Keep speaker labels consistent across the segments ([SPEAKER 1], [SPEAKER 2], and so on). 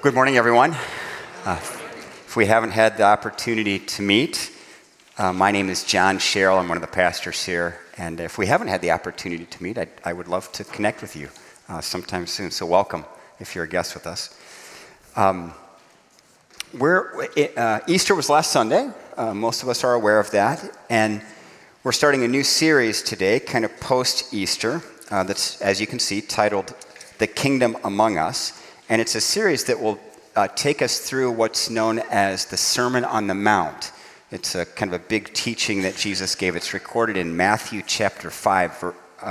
[SPEAKER 1] Good morning, everyone. If we haven't had the opportunity to meet, my name is John Sherrill. I'm one of the pastors here. And if we haven't had the opportunity to meet, I would love to connect with you sometime soon. So welcome if you're a guest with us. Easter was last Sunday. Most of us are aware of that. And we're starting a new series today, kind of post-Easter, that's, as you can see, titled The Kingdom Among Us. And it's a series that will take us through what's known as the Sermon on the Mount. It's a kind of a big teaching that Jesus gave. It's recorded in Matthew chapter 5,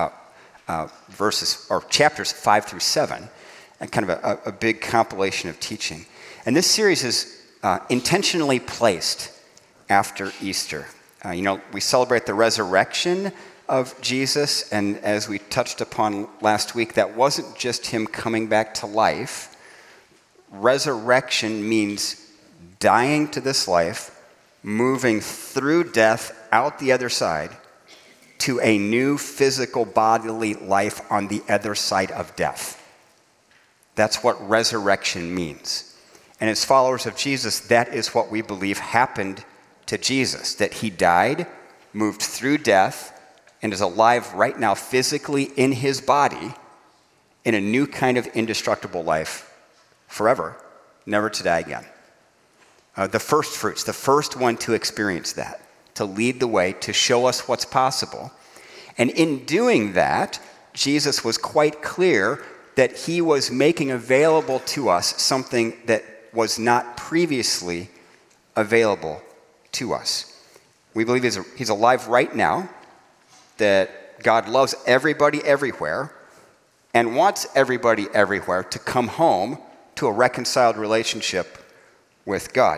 [SPEAKER 1] chapters 5 through 7, and kind of a big compilation of teaching. And this series is intentionally placed after Easter. We celebrate the resurrection of Jesus, and as we touched upon last week, that wasn't just him coming back to life. Resurrection means dying to this life, moving through death out the other side to a new physical bodily life on the other side of death. That's what resurrection means. And as followers of Jesus, that is what we believe happened to Jesus, that he died, moved through death, and is alive right now physically in his body in a new kind of indestructible life forever, never to die again. The first fruits, the first one to experience that, to lead the way, to show us what's possible. And in doing that, Jesus was quite clear that he was making available to us something that was not previously available to us. We believe he's alive right now, that God loves everybody everywhere and wants everybody everywhere to come home to a reconciled relationship with God.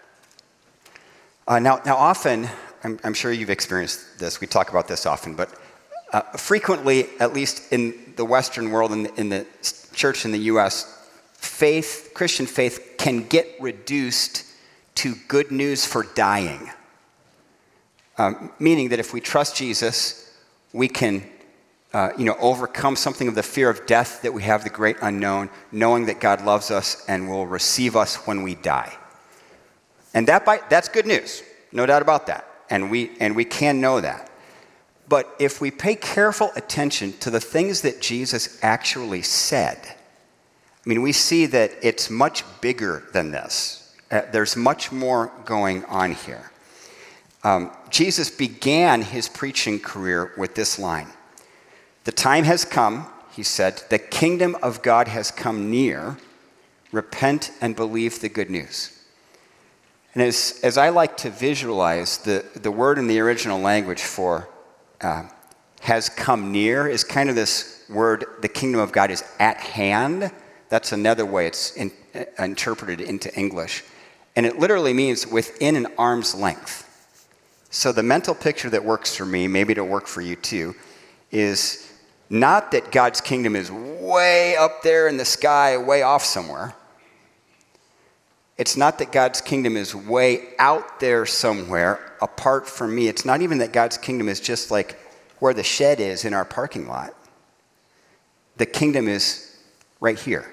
[SPEAKER 1] Now often, I'm sure you've experienced this, we talk about this often, but frequently, at least in the Western world, in the church in the U.S., Christian faith can get reduced to good news for dying. Meaning that if we trust Jesus, we can overcome something of the fear of death that we have, the great unknown, knowing that God loves us and will receive us when we die. And that's good news, no doubt about that. And we can know that. But if we pay careful attention to the things that Jesus actually said, we see that it's much bigger than this. There's much more going on here. Jesus began his preaching career with this line. The time has come, he said, the kingdom of God has come near. Repent and believe the good news. And as I like to visualize, the word in the original language for has come near is kind of this word, the kingdom of God is at hand. That's another way it's interpreted into English. And it literally means within an arm's length. So the mental picture that works for me, maybe it'll work for you too, is not that God's kingdom is way up there in the sky, way off somewhere. It's not that God's kingdom is way out there somewhere apart from me. It's not even that God's kingdom is just like where the shed is in our parking lot. The kingdom is right here.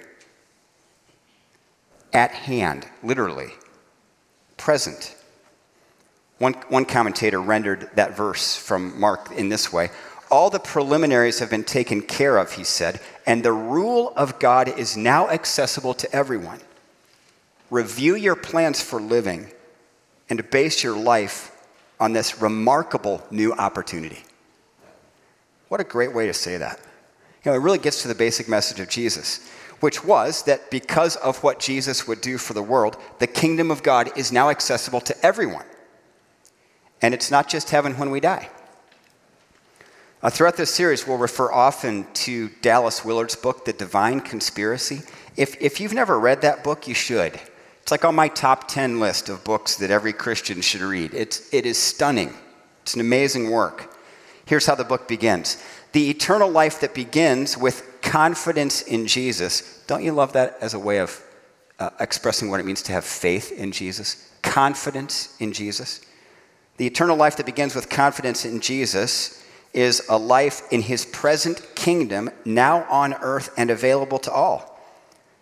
[SPEAKER 1] At hand, literally. Present. One commentator rendered that verse from Mark in this way. All the preliminaries have been taken care of, he said, and the rule of God is now accessible to everyone. Review your plans for living and base your life on this remarkable new opportunity. What a great way to say that. It really gets to the basic message of Jesus, which was that because of what Jesus would do for the world, the kingdom of God is now accessible to everyone. And it's not just heaven when we die. Throughout this series, we'll refer often to Dallas Willard's book, The Divine Conspiracy. If you've never read that book, you should. It's like on my top 10 list of books that every Christian should read. It is stunning. It's an amazing work. Here's how the book begins. The eternal life that begins with confidence in Jesus. Don't you love that as a way of expressing what it means to have faith in Jesus? Confidence in Jesus. The eternal life that begins with confidence in Jesus is a life in his present kingdom, now on earth and available to all.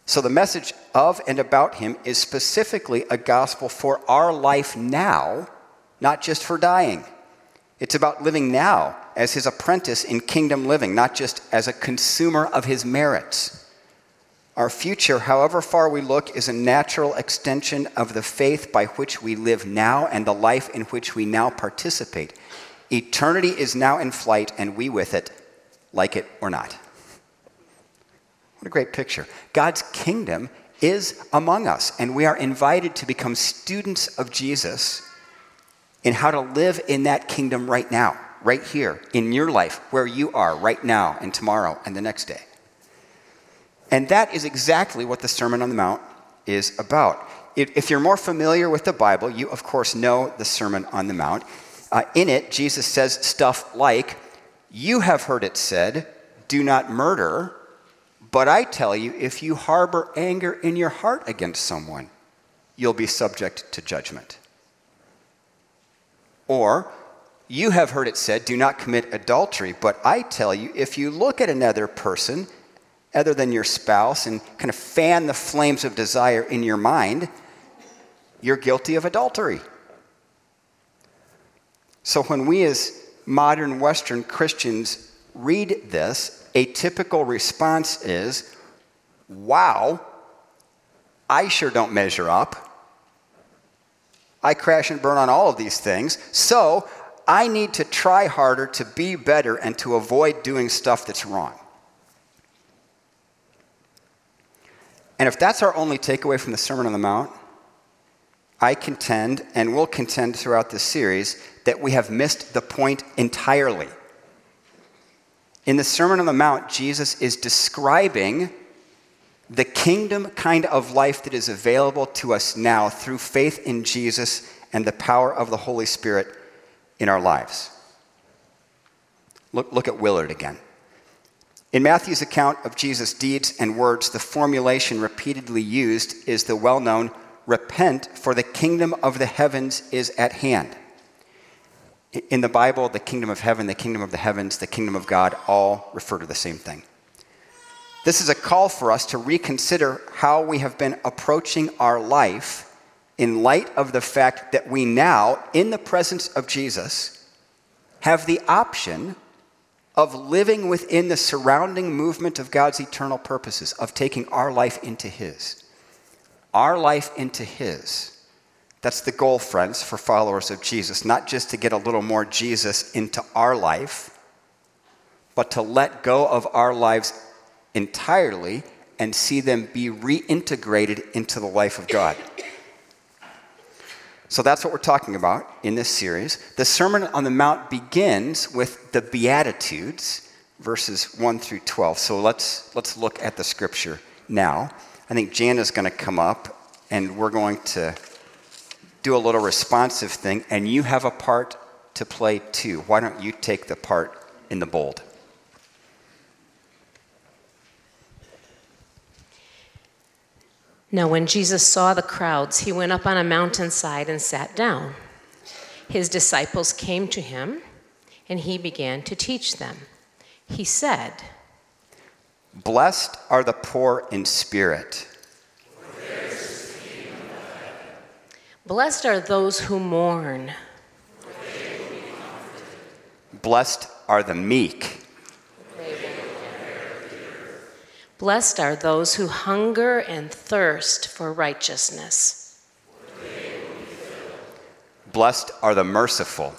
[SPEAKER 1] So the message of and about him is specifically a gospel for our life now, not just for dying. It's about living now as his apprentice in kingdom living, not just as a consumer of his merits. Our future, however far we look, is a natural extension of the faith by which we live now and the life in which we now participate. Eternity is now in flight, and we with it, like it or not. What a great picture. God's kingdom is among us, and we are invited to become students of Jesus in how to live in that kingdom right now, right here, in your life, where you are right now and tomorrow and the next day. And that is exactly what the Sermon on the Mount is about. If you're more familiar with the Bible, you, of course, know the Sermon on the Mount. In it, Jesus says stuff like, "You have heard it said, 'Do not murder,' but I tell you, if you harbor anger in your heart against someone, you'll be subject to judgment." Or, "You have heard it said, 'Do not commit adultery,' but I tell you, if you look at another person other than your spouse and kind of fan the flames of desire in your mind, you're guilty of adultery." So when we as modern Western Christians read this, a typical response is, "Wow, I sure don't measure up. I crash and burn on all of these things, so I need to try harder to be better and to avoid doing stuff that's wrong." And if that's our only takeaway from the Sermon on the Mount, I contend, and will contend throughout this series, that we have missed the point entirely. In the Sermon on the Mount, Jesus is describing the kingdom kind of life that is available to us now through faith in Jesus and the power of the Holy Spirit in our lives. Look at Willard again. In Matthew's account of Jesus' deeds and words, the formulation repeatedly used is the well-known, "Repent, for the kingdom of the heavens is at hand." In the Bible, the kingdom of heaven, the kingdom of the heavens, the kingdom of God all refer to the same thing. This is a call for us to reconsider how we have been approaching our life in light of the fact that we now, in the presence of Jesus, have the option of living within the surrounding movement of God's eternal purposes, of taking our life into his. Our life into his. That's the goal, friends, for followers of Jesus. Not just to get a little more Jesus into our life, but to let go of our lives entirely and see them be reintegrated into the life of God. So that's what we're talking about in this series. The Sermon on the Mount begins with the Beatitudes, verses 1 through 12. So let's look at the scripture now. I think Jana's going to come up, and we're going to do a little responsive thing, and you have a part to play too. Why don't you take the part in the bold?
[SPEAKER 2] Now, when Jesus saw the crowds, he went up on a mountainside and sat down. His disciples came to him, and he began to teach them. He said,
[SPEAKER 1] "Blessed are the poor in spirit.
[SPEAKER 2] Blessed are those who mourn.
[SPEAKER 1] Blessed are the meek.
[SPEAKER 2] Blessed are those who hunger and thirst for righteousness.
[SPEAKER 1] Blessed are the merciful.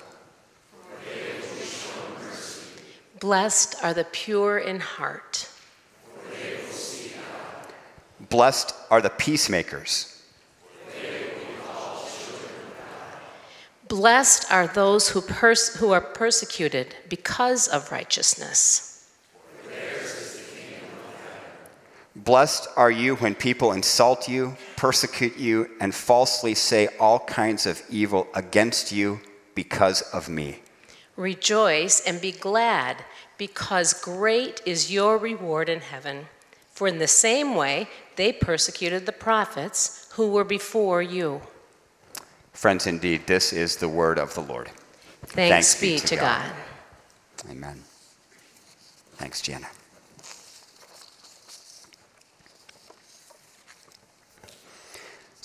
[SPEAKER 2] Blessed are the pure in heart.
[SPEAKER 1] Blessed are the peacemakers.
[SPEAKER 2] Blessed are those who are persecuted because of righteousness.
[SPEAKER 1] Blessed are you when people insult you, persecute you, and falsely say all kinds of evil against you because of me.
[SPEAKER 2] Rejoice and be glad, because great is your reward in heaven. For in the same way they persecuted the prophets who were before you.
[SPEAKER 1] Friends, indeed, this is the word of the Lord.
[SPEAKER 2] Thanks be to God.
[SPEAKER 1] Amen. Thanks, Jana.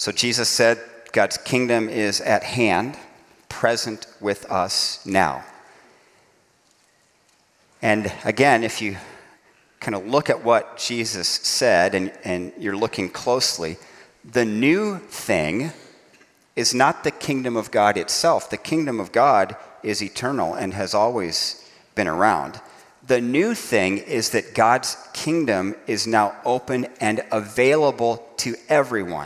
[SPEAKER 1] So Jesus said God's kingdom is at hand, present with us now. And again, if you kind of look at what Jesus said and you're looking closely, the new thing is not the kingdom of God itself. The kingdom of God is eternal and has always been around. The new thing is that God's kingdom is now open and available to everyone.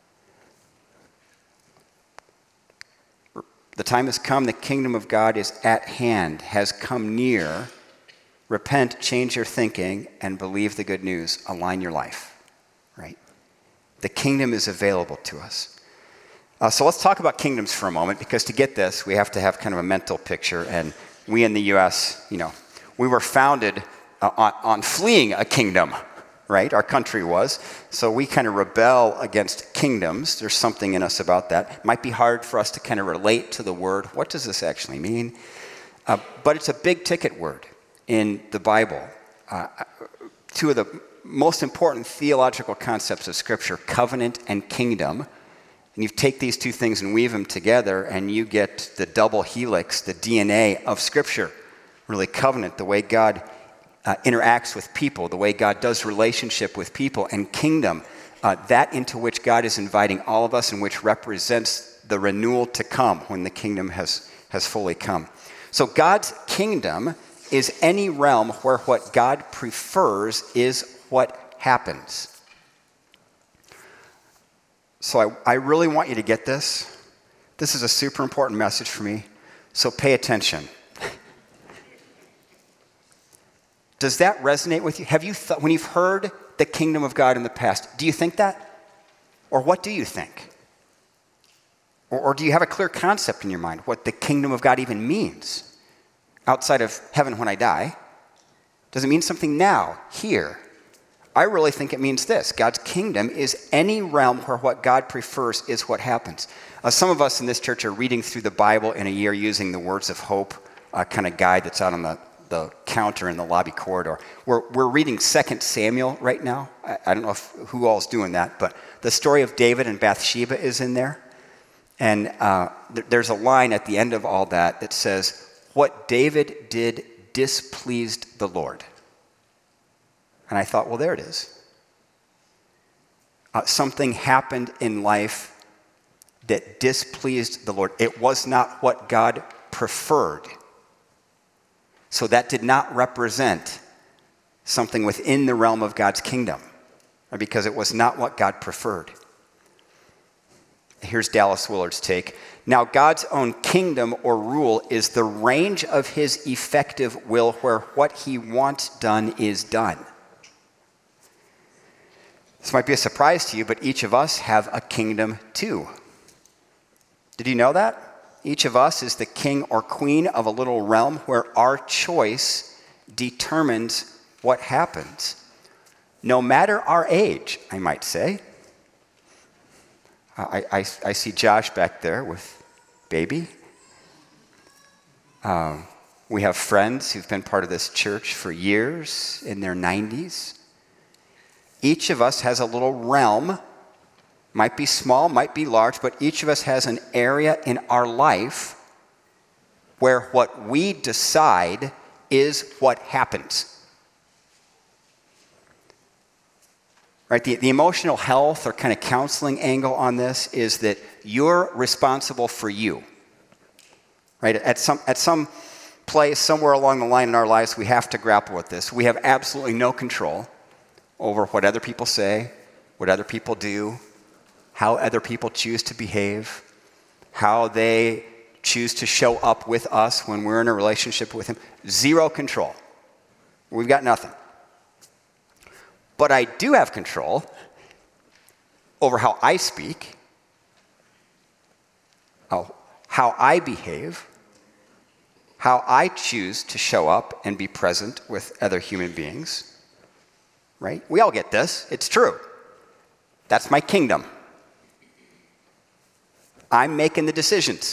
[SPEAKER 1] The time has come, the kingdom of God is at hand, has come near. Repent, change your thinking, and believe the good news. Align your life, right? The kingdom is available to us. So let's talk about kingdoms for a moment, because to get this, we have to have kind of a mental picture. And we in the U.S., we were founded on fleeing a kingdom, right? Our country was. So we kind of rebel against kingdoms. There's something in us about that. It might be hard for us to kind of relate to the word. What does this actually mean? But it's a big ticket word in the Bible. Two of the most important theological concepts of Scripture, covenant and kingdom. And you take these two things and weave them together, and you get the double helix, the DNA of Scripture. Really, covenant, the way God interacts with people, the way God does relationship with people, and kingdom, that into which God is inviting all of us, and which represents the renewal to come when the kingdom has fully come. So God's kingdom is any realm where what God prefers is what happens. So I really want you to get this. This is a super important message for me, so pay attention. Does that resonate with you? Have you when you've heard the kingdom of God in the past, do you think that? Or what do you think? Or do you have a clear concept in your mind what the kingdom of God even means? Outside of heaven when I die? Does it mean something now, here? I really think it means this. God's kingdom is any realm where what God prefers is what happens. Some of us in this church are reading through the Bible in a year using the Words of Hope kind of guide that's out on the counter in the lobby corridor. We're reading 2 Samuel right now. I don't know who all is doing that, but the story of David and Bathsheba is in there. And there's a line at the end of all that that says, what David did displeased the Lord. And I thought, well, there it is. Something happened in life that displeased the Lord. It was not what God preferred. So that did not represent something within the realm of God's kingdom, because it was not what God preferred. Here's Dallas Willard's take. Now, God's own kingdom or rule is the range of his effective will where what he wants done is done. This might be a surprise to you, but each of us have a kingdom too. Did you know that? Each of us is the king or queen of a little realm where our choice determines what happens. No matter our age, I might say. I see Josh back there with baby. We have friends who've been part of this church for years, in their 90s. Each of us has a little realm, might be small, might be large, but each of us has an area in our life where what we decide is what happens. Right? The emotional health or kind of counseling angle on this is that you're responsible for you. Right? At some place, somewhere along the line in our lives, we have to grapple with this. We have absolutely no control over what other people say, what other people do, how other people choose to behave, how they choose to show up with us when we're in a relationship with him. Zero control. We've got nothing. But I do have control over how I speak, how I behave, how I choose to show up and be present with other human beings. Right? We all get this. It's true. That's my kingdom. I'm making the decisions.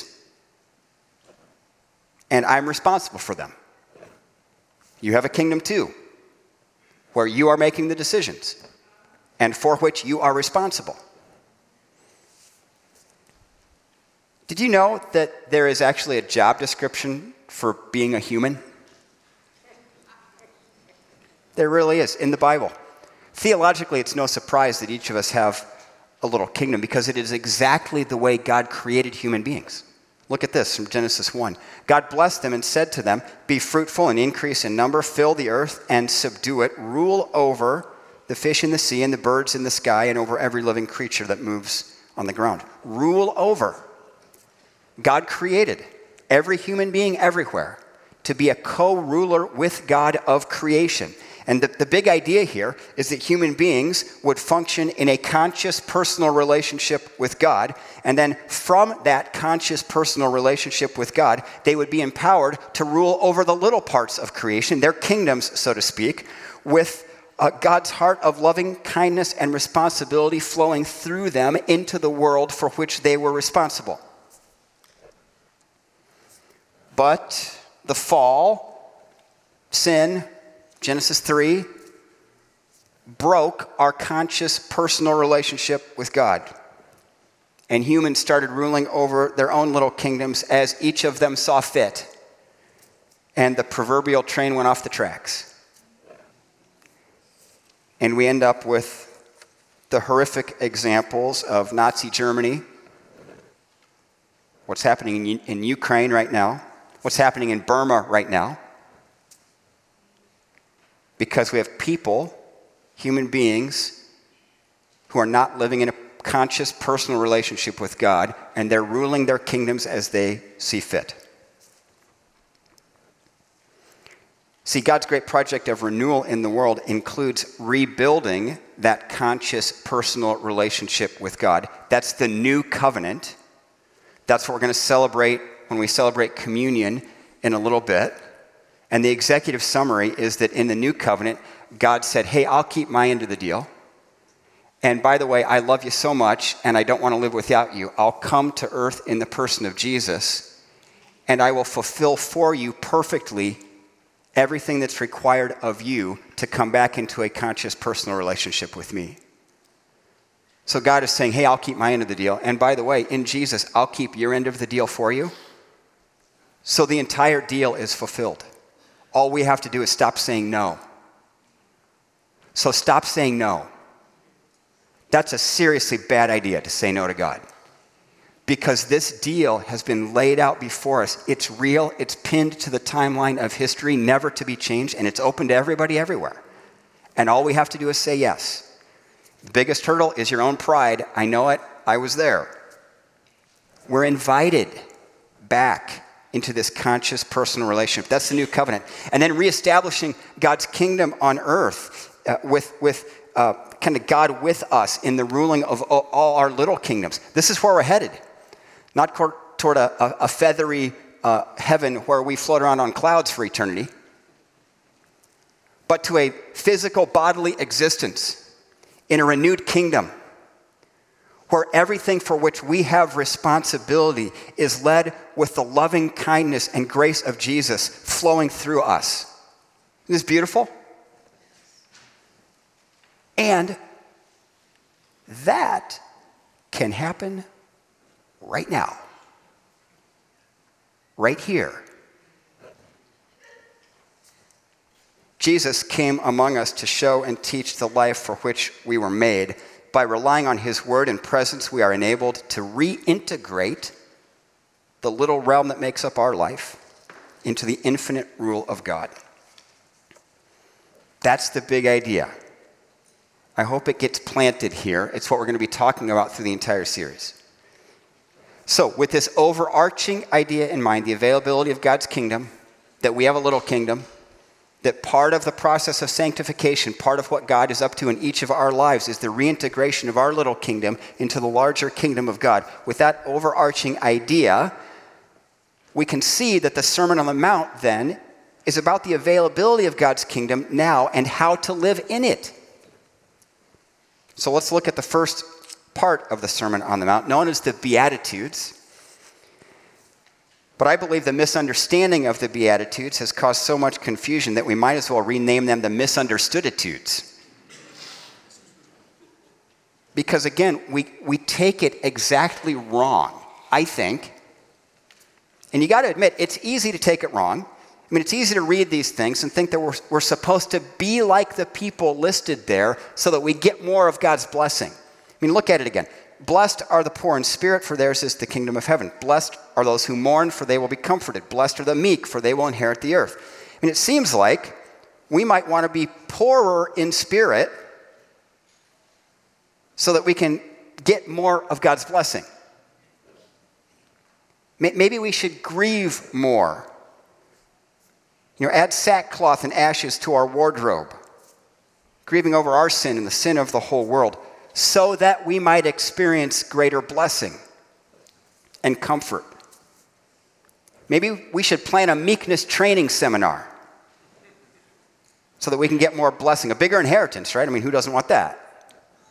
[SPEAKER 1] And I'm responsible for them. You have a kingdom too, where you are making the decisions and for which you are responsible. Did you know that there is actually a job description for being a human? There really is, in the Bible. Theologically, it's no surprise that each of us have a little kingdom because it is exactly the way God created human beings. Look at this from Genesis 1. God blessed them and said to them, "Be fruitful and increase in number, fill the earth and subdue it, rule over the fish in the sea and the birds in the sky and over every living creature that moves on the ground." Rule over. God created every human being everywhere to be a co-ruler with God of creation. And the big idea here is that human beings would function in a conscious personal relationship with God. And then from that conscious personal relationship with God, they would be empowered to rule over the little parts of creation, their kingdoms, so to speak, with God's heart of loving kindness and responsibility flowing through them into the world for which they were responsible. But the fall, sin, Genesis 3, broke our conscious personal relationship with God. And humans started ruling over their own little kingdoms as each of them saw fit. And the proverbial train went off the tracks. And we end up with the horrific examples of Nazi Germany, what's happening in Ukraine right now, what's happening in Burma right now. Because we have people, human beings, who are not living in a conscious personal relationship with God, and they're ruling their kingdoms as they see fit. See, God's great project of renewal in the world includes rebuilding that conscious personal relationship with God. That's the new covenant. That's what we're going to celebrate when we celebrate communion in a little bit. And the executive summary is that in the new covenant, God said, "Hey, I'll keep my end of the deal. And by the way, I love you so much, and I don't want to live without you. I'll come to earth in the person of Jesus, and I will fulfill for you perfectly everything that's required of you to come back into a conscious personal relationship with me." So God is saying, "Hey, I'll keep my end of the deal. And by the way, in Jesus, I'll keep your end of the deal for you." So the entire deal is fulfilled. All we have to do is stop saying no. So stop saying no. That's a seriously bad idea to say no to God. Because this deal has been laid out before us. It's real, it's pinned to the timeline of history, never to be changed, and it's open to everybody everywhere. And all we have to do is say yes. The biggest hurdle is your own pride. I know it, I was there. We're invited back into this conscious personal relationship. That's the new covenant. And then reestablishing God's kingdom on earth with kind of God with us in the ruling of all our little kingdoms. This is where we're headed. Not toward a feathery heaven where we float around on clouds for eternity, but to a physical bodily existence in a renewed kingdom where everything for which we have responsibility is led with the loving kindness and grace of Jesus flowing through us. Isn't this beautiful? And that can happen right now. Right here. Jesus came among us to show and teach the life for which we were made. By relying on his word and presence, we are enabled to reintegrate the little realm that makes up our life into the infinite rule of God. That's the big idea. I hope it gets planted here. It's what we're going to be talking about through the entire series. So, with this overarching idea in mind, the availability of God's kingdom, that we have a little kingdom, that part of the process of sanctification, part of what God is up to in each of our lives is the reintegration of our little kingdom into the larger kingdom of God. With that overarching idea, we can see that the Sermon on the Mount then is about the availability of God's kingdom now and how to live in it. So let's look at the first part of the Sermon on the Mount, known as the Beatitudes. But I believe the misunderstanding of the Beatitudes has caused so much confusion that we might as well rename them the Misunderstooditudes. Because again, we take it exactly wrong, I think, And you got to admit, it's easy to take it wrong. I mean, it's easy to read these things and think that we're supposed to be like the people listed there so that we get more of God's blessing. I mean, look at it again. Blessed are the poor in spirit, for theirs is the kingdom of heaven. Blessed are those who mourn, for they will be comforted. Blessed are the meek, for they will inherit the earth. I mean, it seems like we might want to be poorer in spirit so that we can get more of God's blessing. Maybe we should grieve more. Add sackcloth and ashes to our wardrobe, grieving over our sin and the sin of the whole world, so that we might experience greater blessing and comfort. Maybe we should plan a meekness training seminar so that we can get more blessing, a bigger inheritance, right? I mean, who doesn't want that?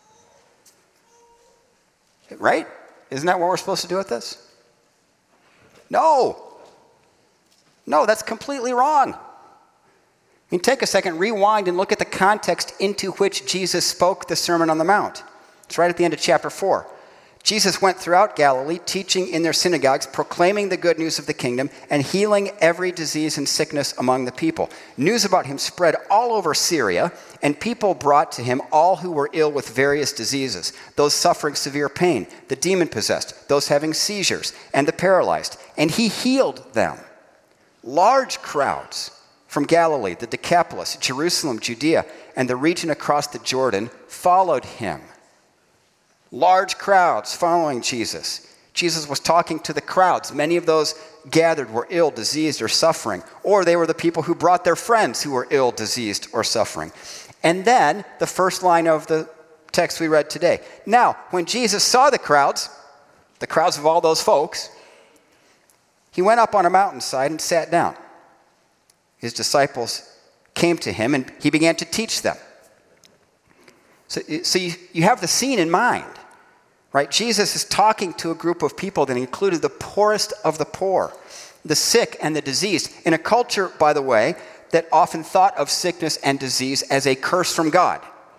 [SPEAKER 1] Right? Isn't that what we're supposed to do with this? No, that's completely wrong. I mean, take a second, rewind, and look at the context into which Jesus spoke the Sermon on the Mount. It's right at the end of chapter 4. Jesus went throughout Galilee, teaching in their synagogues, proclaiming the good news of the kingdom, and healing every disease and sickness among the people. News about him spread all over Syria, and people brought to him all who were ill with various diseases, those suffering severe pain, the demon-possessed, those having seizures, and the paralyzed, and he healed them. Large crowds from Galilee, the Decapolis, Jerusalem, Judea, and the region across the Jordan followed him. Large crowds following Jesus. Jesus was talking to the crowds. Many of those gathered were ill, diseased, or suffering, or they were the people who brought their friends who were ill, diseased, or suffering. And then the first line of the text we read today. Now, when Jesus saw the crowds of all those folks, he went up on a mountainside and sat down. His disciples came to him and he began to teach them. So you have the scene in mind, right? Jesus is talking to a group of people that included the poorest of the poor, the sick and the diseased, in a culture, by the way, that often thought of sickness and disease as a curse from God.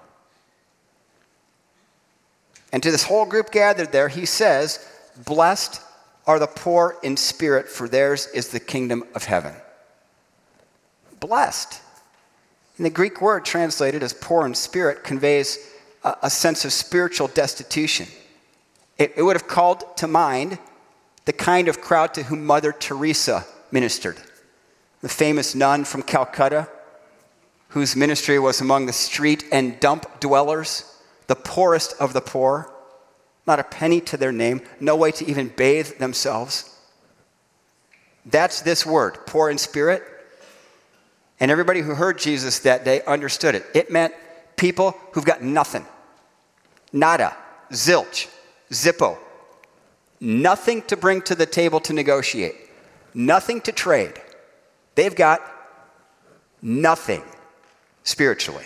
[SPEAKER 1] And to this whole group gathered there, he says, "Blessed are the poor in spirit, for theirs is the kingdom of heaven." Blessed. And the Greek word translated as poor in spirit conveys a sense of spiritual destitution. It would have called to mind the kind of crowd to whom Mother Teresa ministered, the famous nun from Calcutta, whose ministry was among the street and dump dwellers, the poorest of the poor, not a penny to their name, no way to even bathe themselves. That's this word, poor in spirit. And everybody who heard Jesus that day understood it. It meant people who've got nothing. Nada, zilch, zippo. Nothing to bring to the table to negotiate. Nothing to trade. They've got nothing spiritually.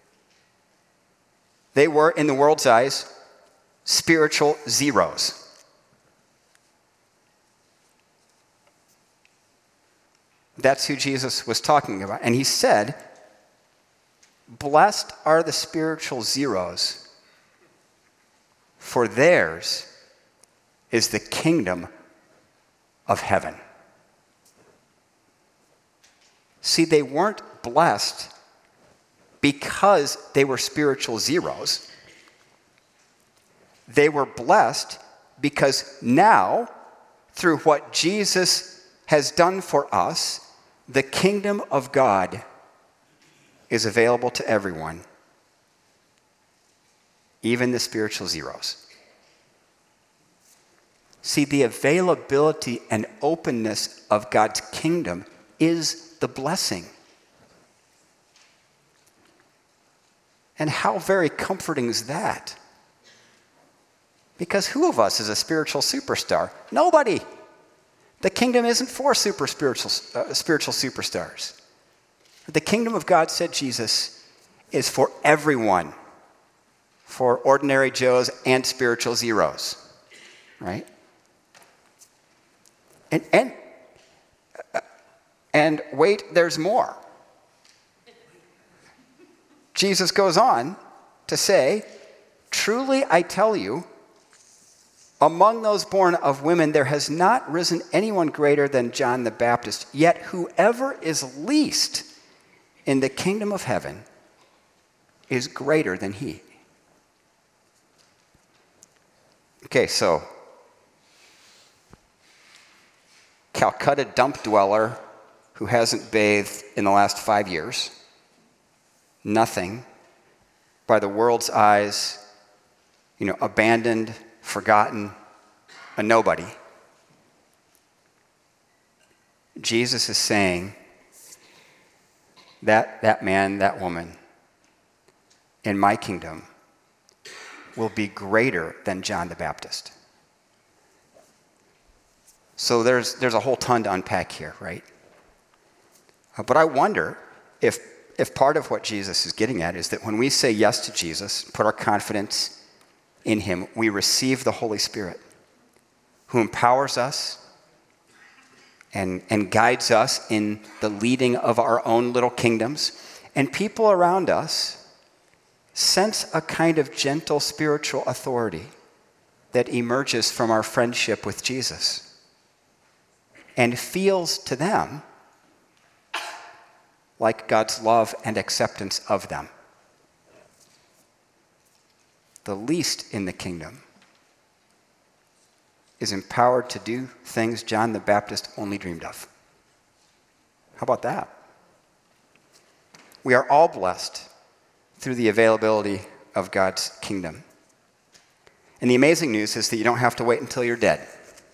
[SPEAKER 1] They were, in the world's eyes, spiritual zeros. That's who Jesus was talking about. And he said, "Blessed are the spiritual zeros, for theirs is the kingdom of heaven." See, they weren't blessed because they were spiritual zeros. They were blessed because now, through what Jesus has done for us, the kingdom of God is available to everyone, even the spiritual zeros. See, the availability and openness of God's kingdom is the blessing. And how very comforting is that? Because who of us is a spiritual superstar? Nobody. The kingdom isn't for spiritual superstars. The kingdom of God, said Jesus, is for everyone, for ordinary Joes and spiritual zeros, right? And wait, there's more. Jesus goes on to say, "Truly I tell you, Among those born of women, there has not risen anyone greater than John the Baptist. Yet whoever is least in the kingdom of heaven is greater than he. Okay, so Calcutta dump dweller who hasn't bathed in the last 5 years, nothing, by the world's eyes, abandoned, forgotten, a nobody. Jesus is saying that man, that woman, in my kingdom will be greater than John the Baptist. So there's a whole ton to unpack here, right? But I wonder if part of what Jesus is getting at is that when we say yes to Jesus, put our confidence in him, we receive the Holy Spirit who empowers us and guides us in the leading of our own little kingdoms. And people around us sense a kind of gentle spiritual authority that emerges from our friendship with Jesus and feels to them like God's love and acceptance of them. The least in the kingdom is empowered to do things John the Baptist only dreamed of. How about that? We are all blessed through the availability of God's kingdom. And the amazing news is that you don't have to wait until you're dead.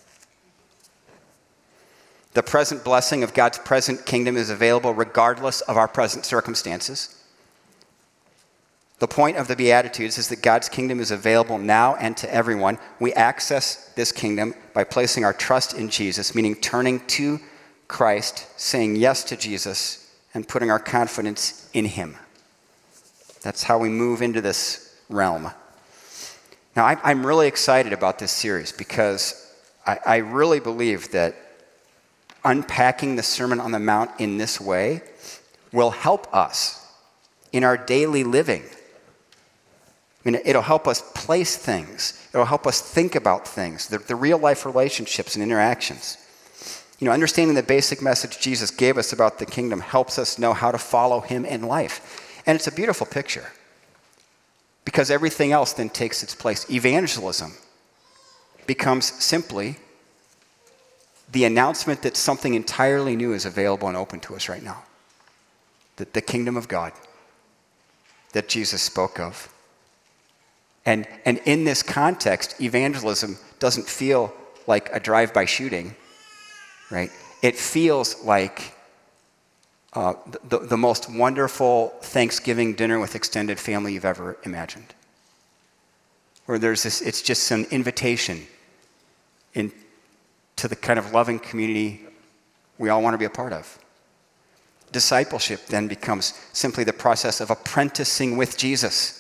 [SPEAKER 1] The present blessing of God's present kingdom is available regardless of our present circumstances. The point of the Beatitudes is that God's kingdom is available now and to everyone. We access this kingdom by placing our trust in Jesus, meaning turning to Christ, saying yes to Jesus, and putting our confidence in him. That's how we move into this realm. Now, I'm really excited about this series because I really believe that unpacking the Sermon on the Mount in this way will help us in our daily living. It'll help us place things. It'll help us think about things, the real life relationships and interactions. Understanding the basic message Jesus gave us about the kingdom helps us know how to follow him in life. And it's a beautiful picture because everything else then takes its place. Evangelism becomes simply the announcement that something entirely new is available and open to us right now. That the kingdom of God that Jesus spoke of. And in this context, evangelism doesn't feel like a drive-by shooting, right? It feels like the most wonderful Thanksgiving dinner with extended family you've ever imagined. Where it's just an invitation to the kind of loving community we all want to be a part of. Discipleship then becomes simply the process of apprenticing with Jesus.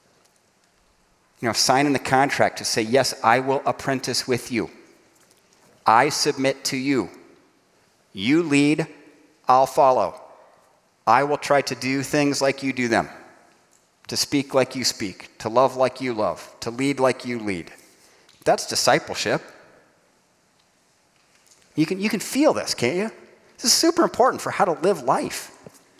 [SPEAKER 1] Signing the contract to say, yes, I will apprentice with you. I submit to you. You lead, I'll follow. I will try to do things like you do them, to speak like you speak, to love like you love, to lead like you lead. That's discipleship. You can feel this, can't you? This is super important for how to live life.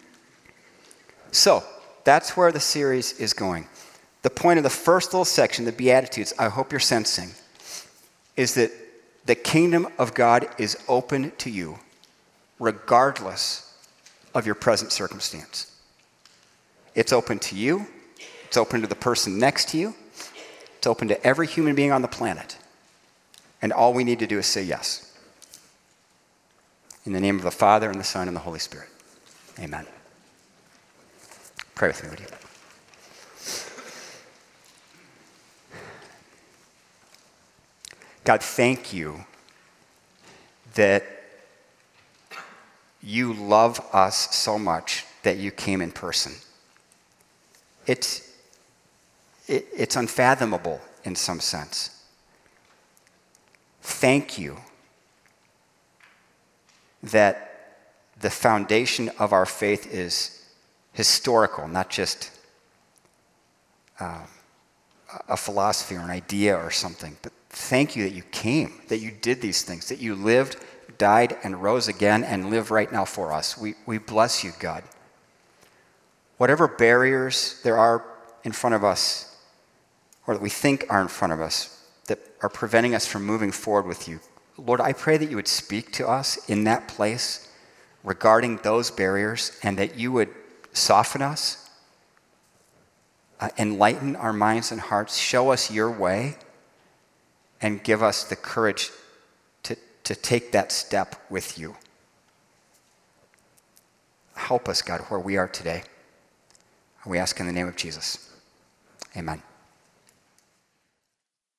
[SPEAKER 1] So, that's where the series is going. The point of the first little section, the Beatitudes, I hope you're sensing, is that the kingdom of God is open to you, regardless of your present circumstance. It's open to you. It's open to the person next to you. It's open to every human being on the planet. And all we need to do is say yes. In the name of the Father, and the Son, and the Holy Spirit. Amen. Pray with me, would you? God, thank you that you love us so much that you came in person. It's unfathomable in some sense. Thank you that the foundation of our faith is historical, not just a philosophy or an idea or something, but thank you that you came, that you did these things, that you lived, died, and rose again and live right now for us. We bless you, God. Whatever barriers there are in front of us, or that we think are in front of us, that are preventing us from moving forward with you, Lord, I pray that you would speak to us in that place regarding those barriers, and that you would soften us, enlighten our minds and hearts, show us your way, and give us the courage to take that step with you. Help us, God, where we are today. We ask in the name of Jesus. Amen.